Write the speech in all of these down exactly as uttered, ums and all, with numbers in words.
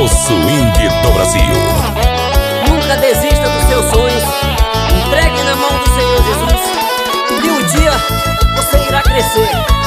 o swing do Brasil. Nunca desista dos seus sonhos. Entregue na mão do Senhor Jesus, e um dia você irá crescer.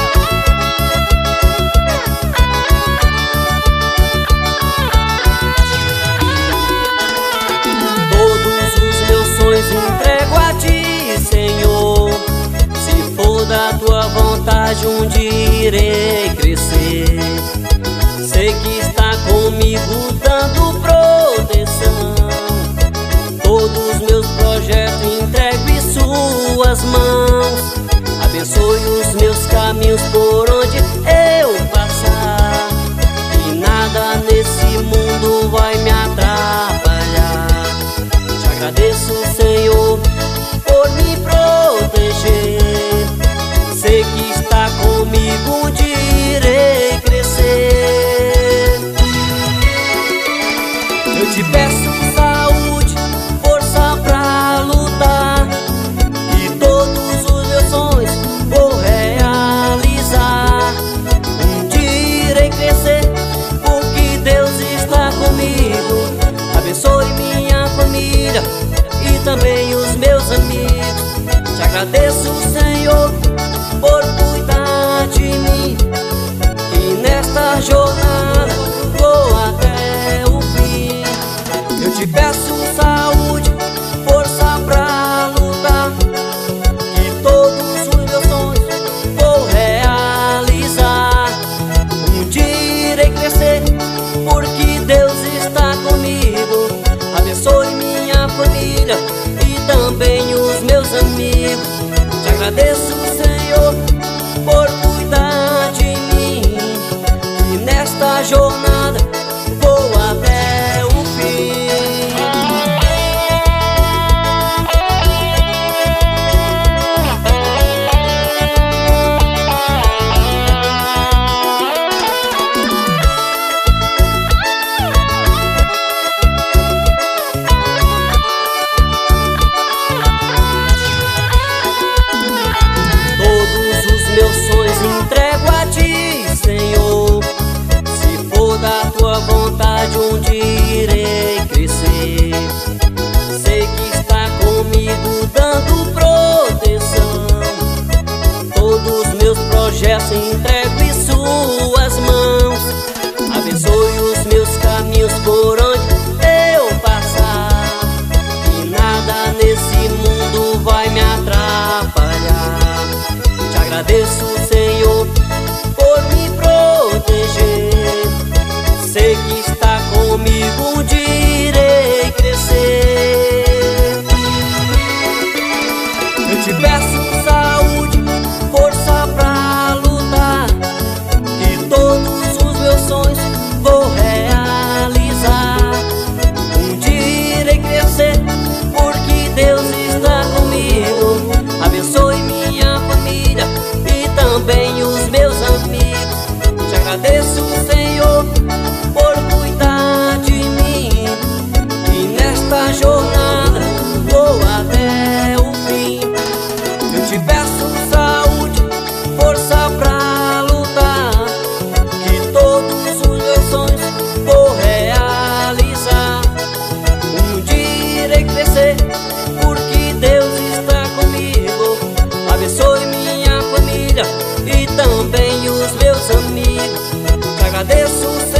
Todos os meus sonhos entrego a ti, Senhor. Se for da tua vontade, um dia irei crescer. Sei que está comigo dando proteção. Todos meus projetos entrego em suas mãos. Abençoe os meus caminhos por onde eu passar, e nada nesse mundo vai me atrapalhar. Te agradeço, Senhor, por me proteger. Sei que está comigo, um dia irei crescer. Eu te peço saúde, força pra lutar, e todos os meus sonhos vou realizar. Um dia irei crescer, porque Deus está comigo. Abençoe minha família e também os meus amigos. Te agradeço, Senhor, por cuidar de mim, e nesta jornada vou até o fim. Eu te peço saúde, força pra lutar, que todos os meus sonhos vou realizar. Um dia irei crescer, porque Deus está comigo. Abençoe minha família e também os meus amigos. Te agradeço, Senhor, por cuidar de mim, e nesta jornada vou até o fim. Todos os meus sonhos entrego a ti, Senhor. Se for da tua vontade, um dia irei crescer. Sei que está comigo dando proteção. Todos meus projetos entrego em suas mãos. Abençoe os meus caminhos por onde eu passar, e nada nesse mundo vai me atrapalhar. Te agradeço, Senhor, por me proteger. Sei que está comigo, um dia irei crescer. Eu te peço saúde, força pra lutar, e todos os meus sonhos vou realizar. Um dia irei crescer, porque Deus está comigo. Abençoe minha família e também os meus amigos. Te agradeço, Senhor, por cuidar de mim, e nesta jornada vou até o fim. Eu te peço saúde, força pra lutar, que todos os meus sonhos vou realizar. Um dia irei crescer, porque Deus está comigo. Abençoe minha família e também os meus amigos. Te agradeço,